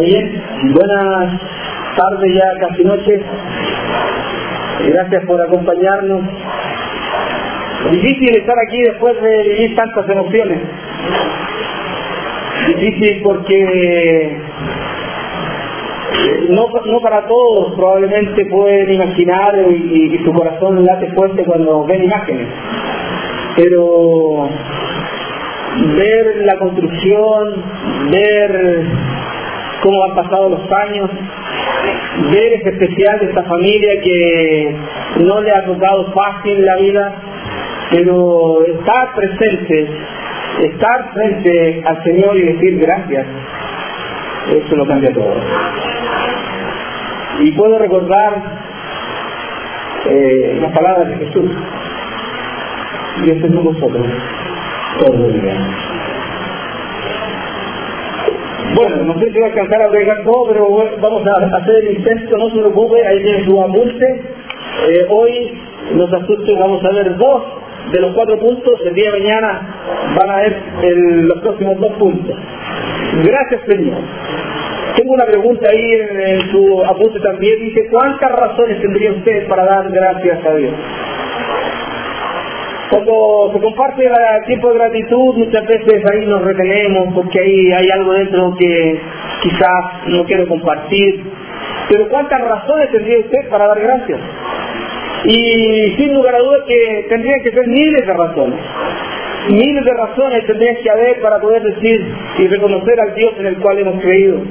Bien, buenas tardes, ya casi noche. Gracias por acompañarnos. Difícil estar aquí después de vivir tantas emociones. Difícil porque no para todos probablemente pueden imaginar y su corazón late fuerte cuando ven imágenes. Pero ver la construcción, ver cómo han pasado los años, ver ese especial de esta familia que no le ha tocado fácil la vida, pero estar frente al Señor y decir gracias, eso lo cambia todo. Y puedo recordar las palabras de Jesús: y este es con vosotros todo el día. Bueno, no sé si va a alcanzar a agregar todo, pero vamos a hacer el intento, no se preocupe, ahí tiene su apunte. Hoy nos asuste, vamos a ver 2 de los 4 puntos, el día de mañana van a ver los próximos 2 puntos. Gracias, Señor. Tengo una pregunta ahí en su apunte también, dice: ¿cuántas razones tendría usted para dar gracias a Dios? Cuando se comparte el tiempo de gratitud, muchas veces ahí nos retenemos porque ahí hay algo dentro que quizás no quiero compartir. Pero ¿cuántas razones tendría usted para dar gracias? Y sin lugar a dudas que tendrían que ser miles de razones. Miles de razones tendrían que haber para poder decir y reconocer al Dios en el cual hemos creído.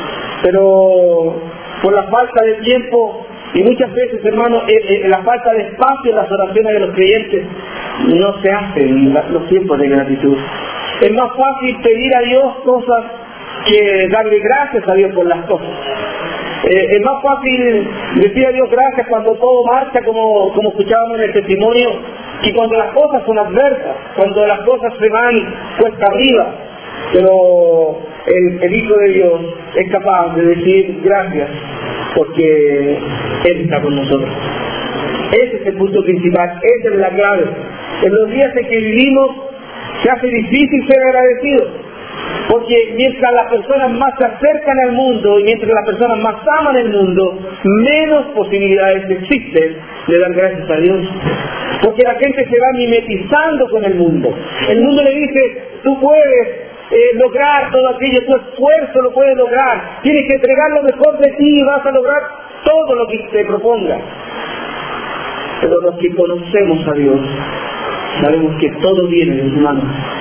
Pero por la falta de tiempo y muchas veces, hermano, la falta de espacio en las oraciones de los creyentes, no se hacen los tiempos de gratitud. Es más fácil pedir a Dios cosas que darle gracias a Dios por las cosas. Es más fácil decir a Dios gracias cuando todo marcha, como escuchábamos en el testimonio, que cuando las cosas son adversas, cuando las cosas se van cuesta arriba. Pero el Hijo de Dios es capaz de decir gracias porque Él está con nosotros. Ese es el punto principal, esa es la clave. En los días en que vivimos se hace difícil ser agradecidos, porque mientras las personas más se acercan al mundo y mientras las personas más aman el mundo, menos posibilidades existen de dar gracias a Dios. Porque la gente se va mimetizando con el mundo. El mundo le dice: tú puedes lograr todo aquello, tu esfuerzo lo puedes lograr, tienes que entregar lo mejor de ti y vas a lograr todo lo que te proponga. Pero los que conocemos a Dios sabemos que todo viene de su mano.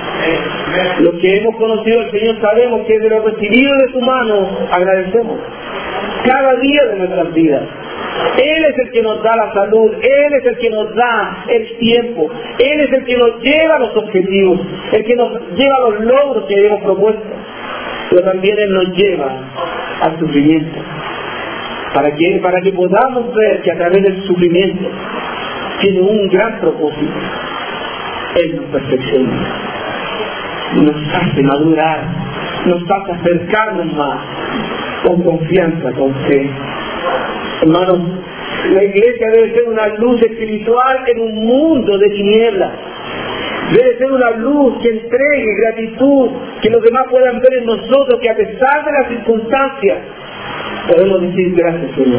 Los que hemos conocido al Señor sabemos que de lo recibido de su mano agradecemos cada día de nuestras vidas. Él es el que nos da la salud, Él es el que nos da el tiempo, Él es el que nos lleva a los objetivos, el que nos lleva a los logros que hemos propuesto. Pero también Él nos lleva al sufrimiento, para que podamos ver que a través del sufrimiento tiene un gran propósito. Él nos perfecciona, nos hace madurar, nos hace acercarnos más, con confianza, con fe. Hermanos, la iglesia debe ser una luz espiritual en un mundo de tinieblas. Debe ser una luz que entregue gratitud, que los demás puedan ver en nosotros que a pesar de las circunstancias podemos decir gracias, Señor.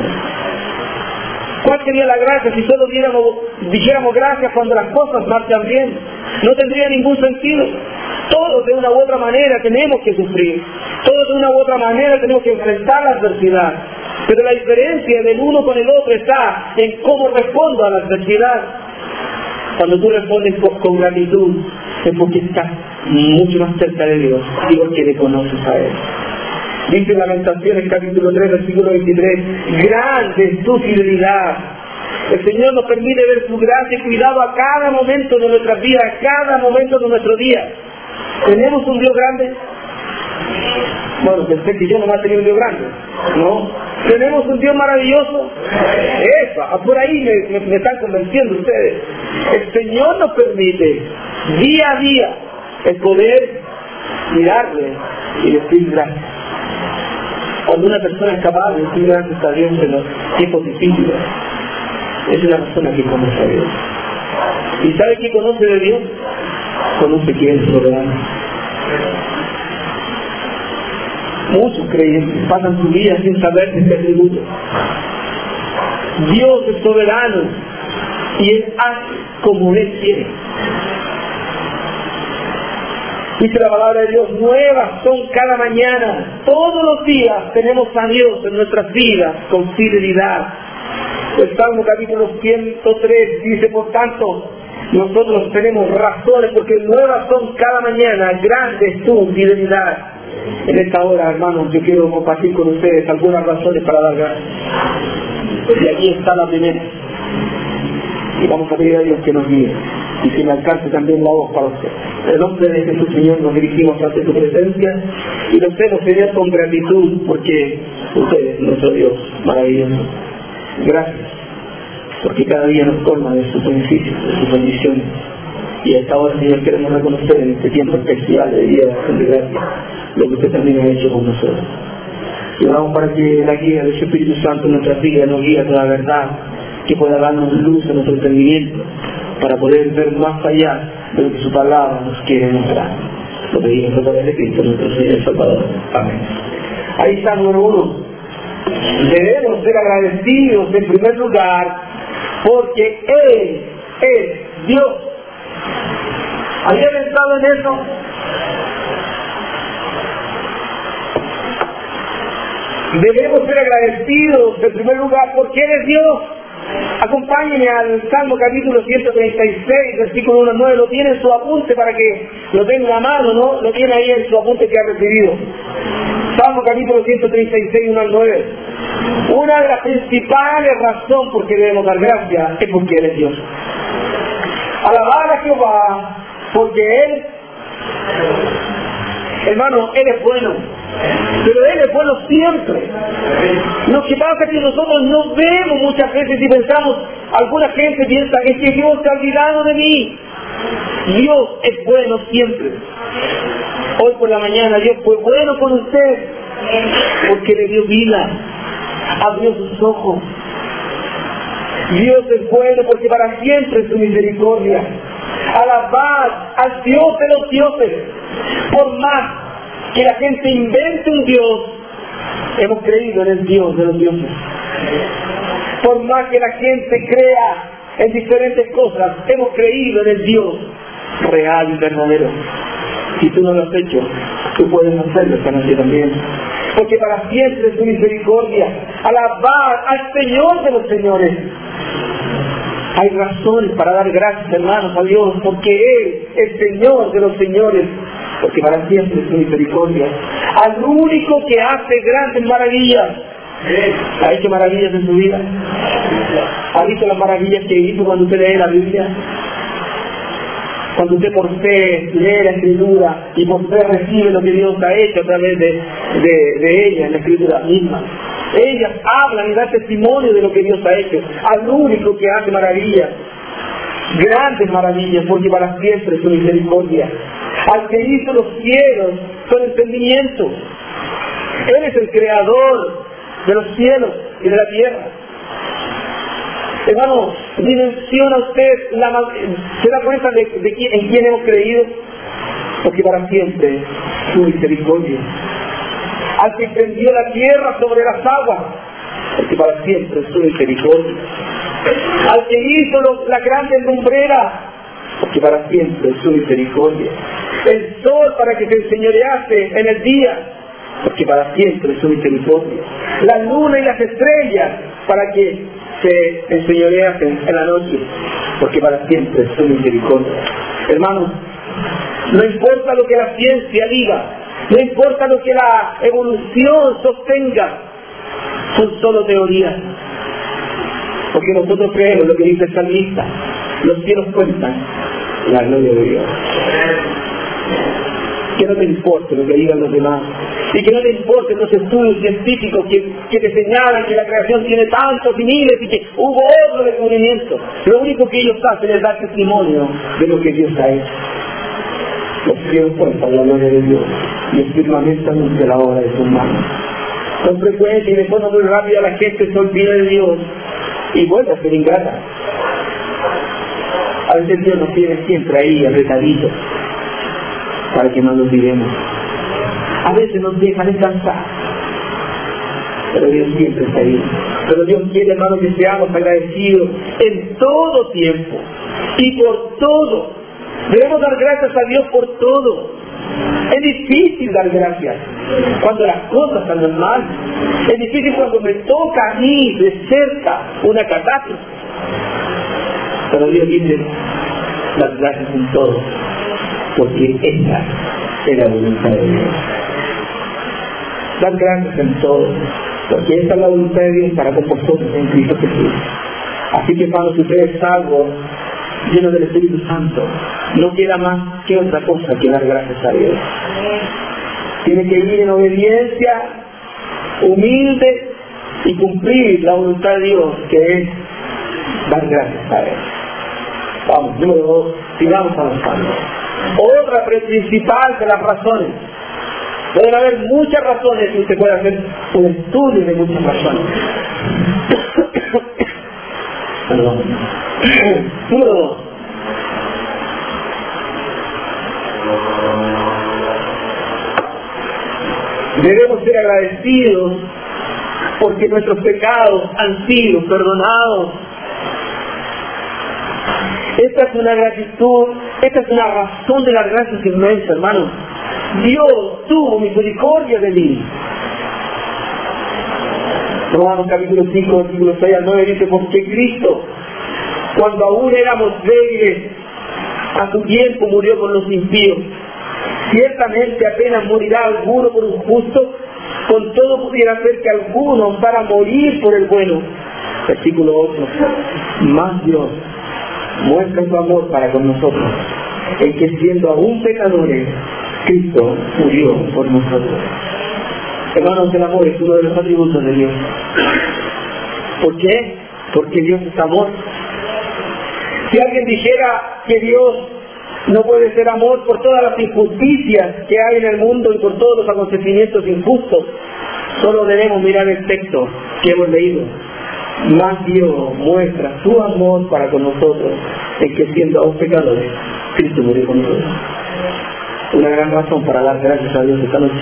¿Cuál sería la gracia si solo dijéramos gracias cuando las cosas marchan bien? No tendría ningún sentido. Todos de una u otra manera tenemos que sufrir. Todos de una u otra manera tenemos que enfrentar la adversidad. Pero la diferencia del uno con el otro está en cómo respondo a la adversidad. Cuando tú respondes con gratitud, es porque estás mucho más cerca de Dios y porque le conoces a Él. Dice en Lamentaciones capítulo 3, versículo 23, grande es tu fidelidad. El Señor nos permite ver su gracia y cuidado a cada momento de nuestras vidas, a cada momento de nuestro día. ¿Tenemos un Dios grande? Bueno, pensé que yo nomás tenía un Dios grande, ¿no? ¿Tenemos un Dios maravilloso? Por ahí me están convenciendo ustedes. El Señor nos permite, día a día, el poder mirarle y decir gracias. Cuando una persona es capaz de decir gracias a Dios en los tiempos difíciles, es una persona que conoce a Dios. ¿Y sabe qué conoce de Dios? Conoce quién es soberano. Muchos creyentes pasan su vida sin saber de este atributo. Dios es soberano y Él hace como Él quiere. Dice la palabra de Dios, nuevas son cada mañana. Todos los días tenemos a Dios en nuestras vidas con fidelidad. El Salmo capítulo 103 dice, por tanto, nosotros tenemos razones porque nuevas son cada mañana, grande es tu fidelidad. En esta hora, hermanos, yo quiero compartir con ustedes algunas razones para dar gracias. Y aquí está la primera. Y vamos a pedir a Dios que nos guíe y que me alcance también la voz para usted. En el nombre de Jesús, Señor, nos dirigimos ante tu presencia y lo hacemos, Señor, con gratitud, porque usted es nuestro Dios maravilloso. Gracias, porque cada día nos colma de sus beneficios, de sus bendiciones. Y a esta hora, Señor, queremos reconocer en este tiempo especial de Día de Acción de Gracias lo que usted también ha hecho con nosotros. Y oramos para que la guía de su Espíritu Santo en nuestras vidas nos guíe a toda la verdad, que pueda darnos luz en nuestro entendimiento para poder ver más allá de lo que su palabra nos quiere mostrar. Lo pedimos a través de Cristo, nuestro Señor y Salvador. Amén. Ahí está, número 1. Debemos ser agradecidos en primer lugar porque Él es Dios. ¿Había pensado en eso? Debemos ser agradecidos en primer lugar porque Él es Dios. Acompáñenme al Salmo capítulo 136, versículo 1 al 9. Lo tiene en su apunte para que lo tenga en la mano, ¿no? Lo tiene ahí en su apunte que ha recibido. Salmo capítulo 136, 1 al 9. Una de las principales razones por que debemos dar gracias es porque Él es Dios. Alabar a Jehová porque Él, hermano, Él es bueno. Pero Él es bueno siempre. Lo que pasa es que nosotros no vemos muchas veces y pensamos, alguna gente piensa, es que Dios se ha olvidado de mí. Dios es bueno siempre. Hoy por la mañana Dios fue bueno con usted porque le dio vida, abrió sus ojos. Dios es bueno porque para siempre es su misericordia. Alabad al Dios de los dioses. Por más que la gente invente un Dios, hemos creído en el Dios de los dioses. Por más que la gente crea en diferentes cosas, hemos creído en el Dios real y verdadero. Si tú no lo has hecho, tú puedes hacerlo esta noche también. Porque para siempre es su misericordia. Alabad al Señor de los señores. Hay razones para dar gracias, hermanos, a Dios, porque Él es Señor de los señores, porque para siempre es su misericordia. Al único que hace grandes maravillas. ¿Ha hecho maravillas en su vida? ¿Ha visto las maravillas que hizo cuando usted lee la Biblia? Cuando usted por fe lee la Escritura y por fe recibe lo que Dios ha hecho a través de ella, en la Escritura misma. Ellas hablan y dan testimonio de lo que Dios ha hecho. Al único que hace maravillas, grandes maravillas, porque para siempre es su misericordia. Al que hizo los cielos con entendimiento. Él es el creador de los cielos y de la tierra. Hermano, dimensiona usted, ¿se da cuenta en quién hemos creído? Porque para siempre su misericordia. Al que extendió la tierra sobre las aguas, porque para siempre es su misericordia. Al que hizo las grandes lumbreras, porque para siempre es su misericordia. El sol para que se enseñorease en el día, porque para siempre es su misericordia. La luna y las estrellas para que se enseñoreasen en la noche, porque para siempre es su misericordia. Hermanos, no importa lo que la ciencia diga, no importa lo que la evolución sostenga, son solo teorías. Porque nosotros creemos lo que dice el salmista: los cielos cuentan la gloria de Dios. Que no te importe lo que digan los demás, y que no te importen los estudios científicos que te señalan que la creación tiene tantos y miles y que hubo otro descubrimiento. Lo único que ellos hacen es dar testimonio de lo que Dios ha hecho. Los cielos cuentan la gloria de Dios y el firmamento anuncia la obra de sus manos. Con frecuencia y de forma muy rápida la gente se olvida de Dios y vuelve a ser ingrata. A veces Dios nos tiene siempre ahí, apretaditos, para que no nos olvidemos. A veces nos dejan descansar, pero Dios siempre está ahí. Pero Dios quiere, hermano, que seamos agradecidos en todo tiempo y por todo. Debemos dar gracias a Dios por todo. Es difícil dar gracias cuando las cosas andan mal. Es difícil cuando me toca a mí de cerca una catástrofe. Pero Dios dice, dar gracias en todo, porque esta es la voluntad de Dios. Dar gracias en todo, porque esta es la voluntad de Dios para con vosotros en Cristo Jesús. Así que, hermanos, si usted es salvo, lleno del Espíritu Santo, no queda más que otra cosa que dar gracias a Dios. Tiene que vivir en obediencia, humilde, y cumplir la voluntad de Dios, que es dar gracias a Él. Vamos, número 2, sigamos avanzando. Otra principal de las razones. Pueden haber muchas razones y usted puede hacer un estudio de muchas razones. Perdón. Número 2. Debemos ser agradecidos porque nuestros pecados han sido perdonados. Esta es una gratitud, esta es una razón de la gracia inmensa, hermano. Dios tuvo misericordia de mí. Romanos capítulo 5, versículo 6 al 9 dice, porque Cristo, cuando aún éramos débiles, a su tiempo murió por los impíos. Ciertamente apenas morirá alguno por un justo, con todo pudiera ser que alguno para morir por el bueno. Versículo 8. Más Dios muestra su amor para con nosotros, en que siendo aún pecadores, Cristo murió por nosotros. Hermanos, el amor es uno de los atributos de Dios. ¿Por qué? Porque Dios es amor. Si alguien dijera que Dios no puede ser amor por todas las injusticias que hay en el mundo y por todos los acontecimientos injustos, solo debemos mirar el texto que hemos leído. Más Dios muestra su amor para con nosotros, en que siendo aún pecadores, Cristo murió por nosotros. Una gran razón para dar gracias a Dios esta noche.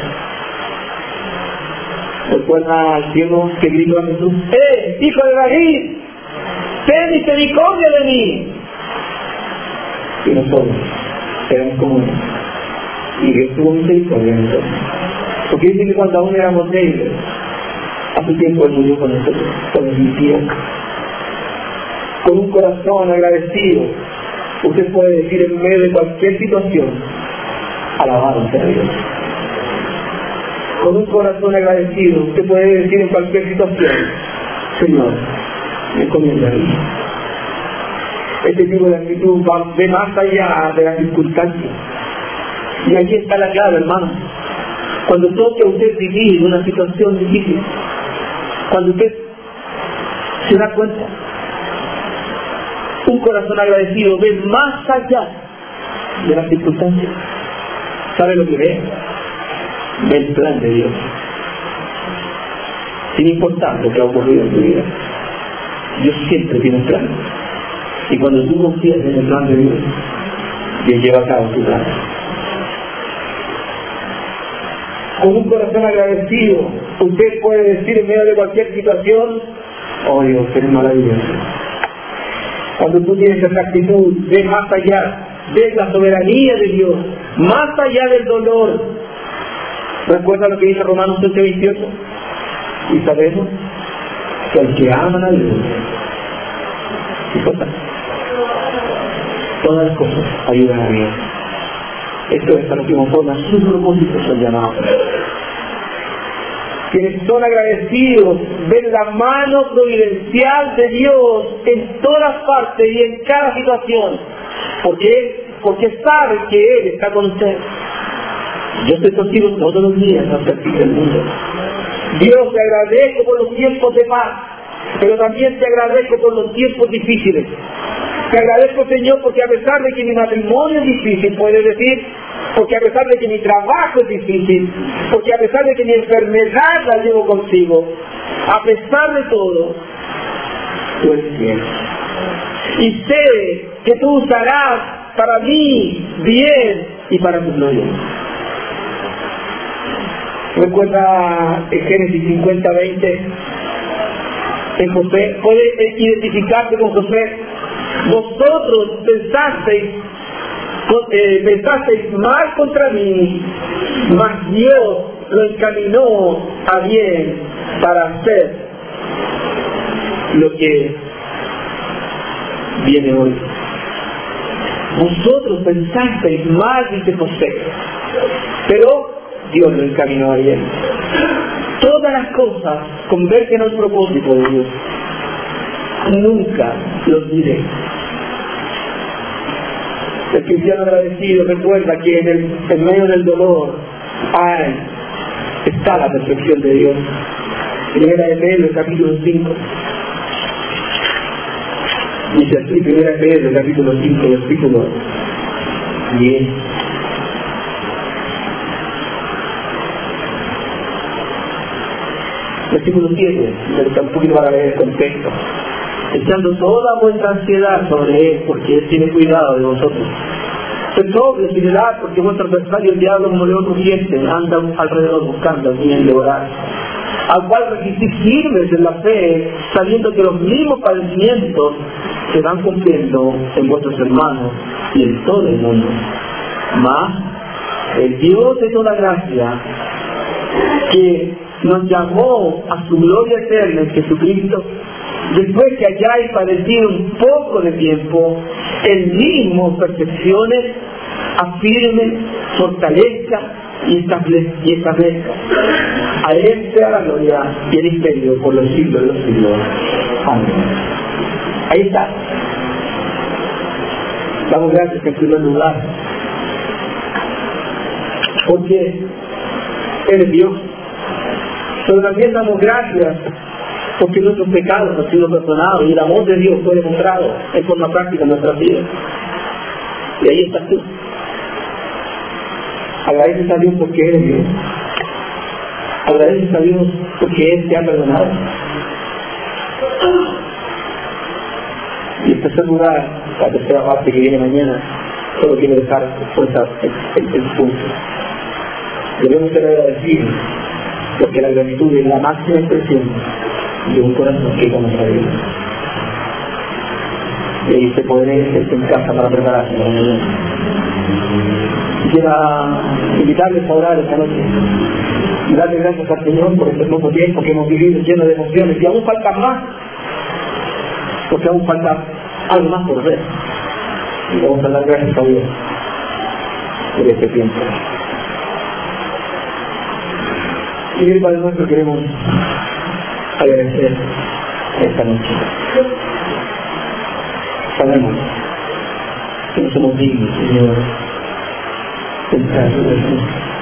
Recuerda al ciego que gritó a Jesús, hijo de David, ten misericordia de mí. Y nosotros éramos como Él, y Dios tuvo misericordia de nosotros, porque dice que cuando aún éramos débiles, a su tiempo Él murió con nosotros, con los impíos. Con un corazón agradecido, usted puede decir en medio de cualquier situación, alabado sea Dios. Con un corazón agradecido, usted puede decir en cualquier situación, Señor, me encomiendo a mí. Este tipo de actitud va de más allá de las circunstancias. Y aquí está la clave, hermano. Cuando toque a usted vivir una situación difícil, cuando usted se da cuenta, un corazón agradecido ve más allá de las circunstancias. ¿Sabe lo que ve? Ve el plan de Dios. Sin importar lo que ha ocurrido en tu vida, Dios siempre tiene un plan. Y cuando tú confías en el plan de Dios, Dios lleva a cabo tu plan. Con un corazón agradecido, usted puede decir en medio de cualquier situación, oh Dios, eres maravilloso. Cuando tú tienes esa actitud, ves más allá, ves la soberanía de Dios, más allá del dolor. ¿Recuerda lo que dice Romanos 7:28? Y sabemos que el que ama a Dios, todas las cosas ayudan a Dios. Esto es a lo que conforma sus propósitos son llamados. Quienes son agradecidos ven la mano providencial de Dios en todas partes y en cada situación. Porque saben que Él está con usted. Yo estoy contigo todos los días hasta el fin del mundo. Dios, te agradezco por los tiempos de paz, pero también te agradezco por los tiempos difíciles. Te agradezco, Señor, porque a pesar de que mi matrimonio es difícil, puedes decir, porque a pesar de que mi trabajo es difícil, porque a pesar de que mi enfermedad la llevo consigo, a pesar de todo, tú eres fiel. Y sé que tú usarás para mí bien y para tu gloria. Recuerda en Génesis 50:20, en José, puede identificarse con José. Vosotros pensasteis mal contra mí, mas Dios lo encaminó a bien para hacer lo que viene hoy. Vosotros pensasteis mal, dice José, pero Dios lo encaminó a bien. Todas las cosas convergen al propósito de Dios. Nunca lo olvidé. El cristiano agradecido recuerda que en medio del dolor está la perfección de Dios. Primera de Pedro, capítulo 5. Dice así, Primera de Pedro, capítulo 5, versículo 10. Versículo 7, un poquito para leer el contexto. Echando toda vuestra ansiedad sobre Él, porque Él tiene cuidado de vosotros. Sed sobrios y velad, porque vuestro adversario el diablo, como león rugiente, anda alrededor buscando a quien devorar. Al cual resistís firmes en la fe, sabiendo que los mismos padecimientos se van cumpliendo en vuestros hermanos y en todo el mundo. Mas el Dios de toda gracia, que nos llamó a su gloria eterna en Jesucristo, después que hayáis padecido un poco de tiempo, Él mismo perfeccione, afirme, fortalezca y establezca. A Él sea la gloria y el imperio por los siglos de los siglos. Amén. Ahí está. Damos gracias en primer lugar, porque Él es Dios. Pero también damos gracias porque nuestros pecados han sido perdonados y el amor de Dios fue demostrado en forma práctica en nuestras vidas. Y ahí estás tú. Agradeces a Dios porque Él es Dios. Agradeces a Dios porque Él te ha perdonado. Y en tercer lugar, la tercera parte que viene mañana, solo quiero dejar puesta el punto. Debemos ser agradecidos, porque la gratitud es la máxima expresión de un corazón que conoce a Dios. Y ahí se podrá ir en casa para prepararse para mañana. Quisiera invitarles a orar esta noche y darle gracias al Señor por este poco tiempo que hemos vivido lleno de emociones, y aún faltan más, porque aún falta algo más por ver. Y vamos a dar gracias a Dios por este tiempo. Y bien, Padre nuestro, queremos agradecer esta noche. Sabemos que no somos dignos, Señor, de entrar en Jesús.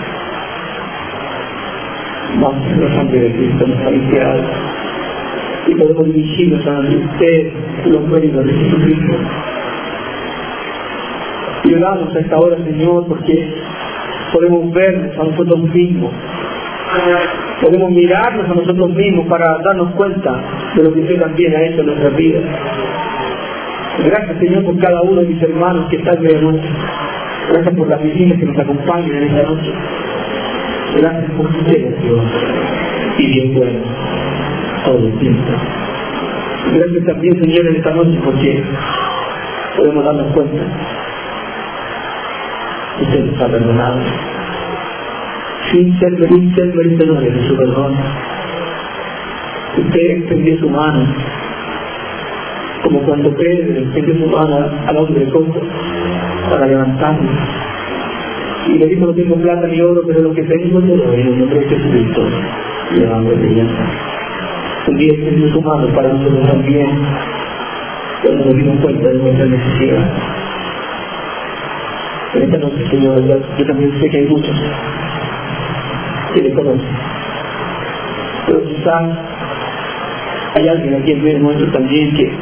Vamos a la sangre de Cristo nos ha limpiado y podemos dirigirnos a usted los méritos de Jesucristo. Y oramos a esta hora, Señor, porque podemos vernos a nosotros mismos. Podemos mirarnos a nosotros mismos para darnos cuenta de lo que usted también ha hecho en nuestras vidas. Gracias, Señor, por cada uno de mis hermanos que están de noche. Gracias por las visitas que nos acompañan en esta noche. Gracias por ustedes, Dios, y bien bueno todo el tiempo. Gracias también, Señor, en esta noche, porque podemos darnos cuenta que usted nos ha perdonado sin ser merecedores de su perdón. Usted extendió su mano, como cuando Pedro extendió su mano al hombre de costo para levantarlo. Y le dijo: no tengo plata ni oro, pero lo que tengo te doy en el nombre de Jesucristo. Y le damos brillanza. Un día extendió su mano para nosotros también, cuando nos dimos cuenta de nuestra necesidad. En esta noche, Señor, yo también sé que hay muchos que le conocen, pero quizás hay alguien aquí en medio nuestro también que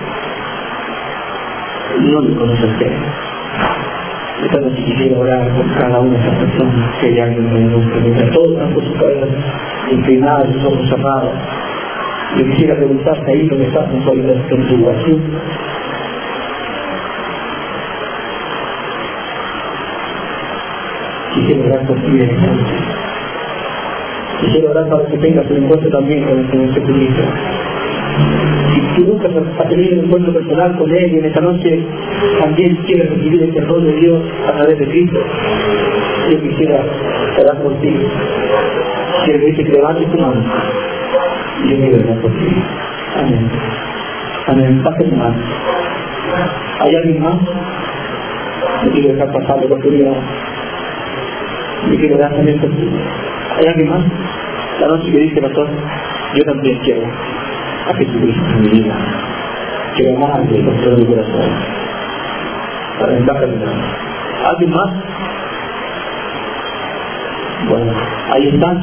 no le conoce a usted. Esta noche quisiera orar por cada una de esas personas, que hay alguien en medio nuestro, mientras todos están por su cabeza inclinados, sus ojos cerrados. Yo quisiera preguntarte ahí donde estás en tu oración. Quisiera orar por ti en esta noche. Y quiero orar para que tengas un encuentro también con el Señor Jesucristo. Si tú nunca has tenido un encuentro personal con Él y en esta noche también quieres recibir el perdón de Dios a través de Cristo, yo quisiera orar por ti. Quiero decir que levantes tu mano y yo quiero orar por ti. Amén. Amén. Pase tu mano. ¿Hay alguien más? No quiero dejar pasar la oportunidad. Yo quiero orar también por ti. ¿Hay alguien más? La noche que dice pastor, yo también quiero a Jesucristo en mi vida. Quiero amarle con todo mi corazón. Para entrar en la. ¿Alguien más? Bueno, ahí están.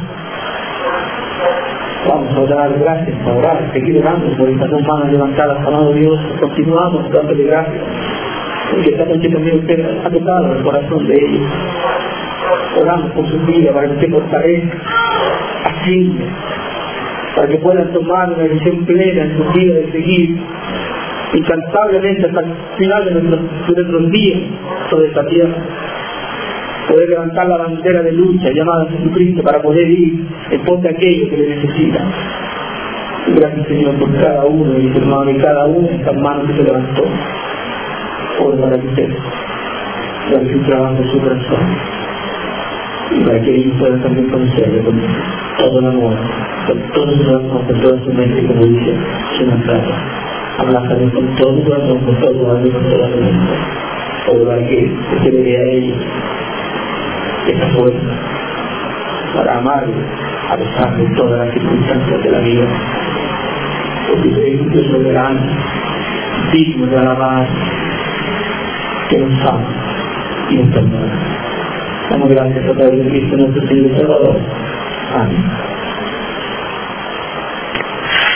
Vamos a dar gracias, a orar, seguir orando por estas dos manos levantadas, amado Dios. Continuamos dándole gracias, porque esta noche también usted ha tocado el corazón de ellos. Oramos por su vida para que usted fortalezca, así, para que puedan tomar una decisión plena en su vida de seguir incansablemente hasta el final de nuestros días sobre esta tierra. Poder levantar la bandera de lucha llamada a Jesucristo para poder ir en pos de aquellos que le necesitan. Gracias, Señor, por cada uno de mis hermanos y cada uno de estas manos que se levantó. Oro para que usted realice un trabajo en su corazón y para que ellos puedan también conocerle con todo el amor, con todo su corazón, con toda su mente, como dice su mensaje. Abrázale con todo su corazón, con todo su alma y con toda su mente. Oro para que usted le dé a ellos esa fuerza para amarle a pesar de todas las circunstancias de la vida, porque usted es soberano, digno de alabar, que nos ama y nos perdona. Damos gracias a través de Cristo nuestro Señor y Salvador. Amén.